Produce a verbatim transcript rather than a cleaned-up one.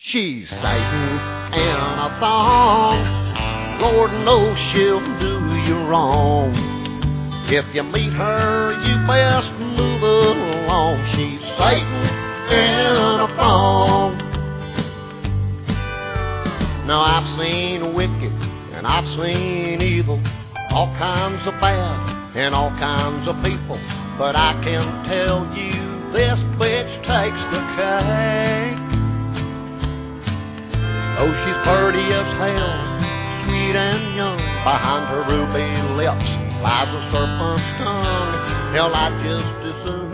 She's Satan in a thong. Lord knows she'll do you wrong. If you meet her, you best move along. She's Satan in a thong. Now I've seen wicked and I've seen evil, all kinds of bad and all kinds of people. But I can tell you this bitch takes the cake. Oh, she's pretty as hell, sweet and young. Behind her ruby lips lies a serpent's tongue. Hell, I just as soon